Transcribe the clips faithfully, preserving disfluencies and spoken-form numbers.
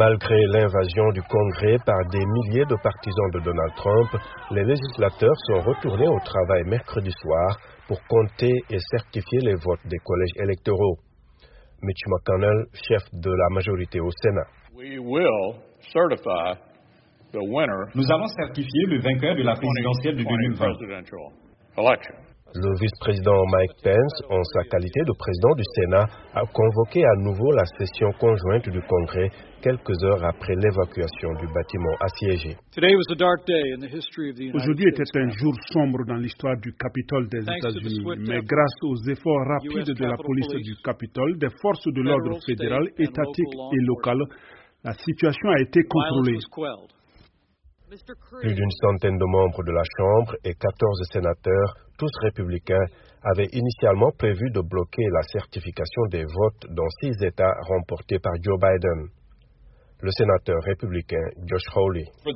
Malgré l'invasion du Congrès par des milliers de partisans de Donald Trump, les législateurs sont retournés au travail mercredi soir pour compter et certifier les votes des collèges électoraux. Mitch McConnell, chef de la majorité au Sénat. Nous allons certifier le vainqueur de la présidentielle de deux mille vingt. Le vice-président Mike Pence, en sa qualité de président du Sénat, a convoqué à nouveau la session conjointe du Congrès quelques heures après l'évacuation du bâtiment assiégé. Aujourd'hui était un jour sombre dans l'histoire du Capitole des États-Unis, mais grâce aux efforts rapides de la police du Capitole, des forces de l'ordre fédéral, étatique et local, la situation a été contrôlée. Plus d'une centaine de membres de la Chambre et quatorze sénateurs, tous républicains, avaient initialement prévu de bloquer la certification des votes dans six États remportés par Joe Biden. Le sénateur républicain Josh Hawley. Pour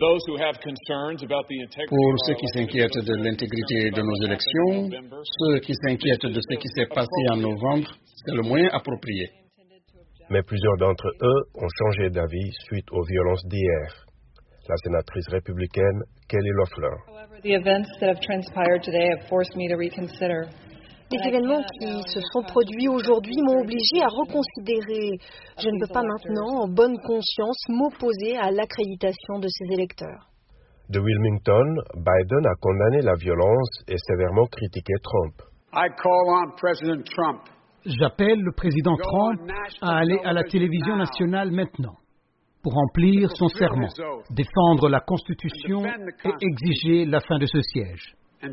ceux qui s'inquiètent de l'intégrité de nos élections, ceux qui s'inquiètent de ce qui s'est passé en novembre, c'est le moyen approprié. Mais plusieurs d'entre eux ont changé d'avis suite aux violences d'hier. La sénatrice républicaine Kelly Loeffler. Les événements qui se sont produits aujourd'hui m'ont obligé à reconsidérer. Je ne peux pas maintenant, en bonne conscience, m'opposer à l'accréditation de ces électeurs. De Wilmington, Biden a condamné la violence et sévèrement critiqué Trump. J'appelle le président Trump à aller à la télévision nationale maintenant pour remplir son serment, défendre la Constitution et exiger la fin de ce siège.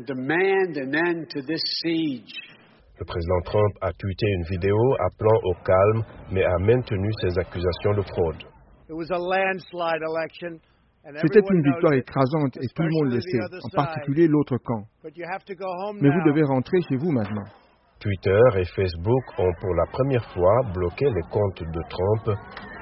Le président Trump a tweeté une vidéo appelant au calme, mais a maintenu ses accusations de fraude. C'était une victoire écrasante et tout le monde le sait, en particulier l'autre camp. Mais vous devez rentrer chez vous maintenant. Twitter et Facebook ont pour la première fois bloqué les comptes de Trump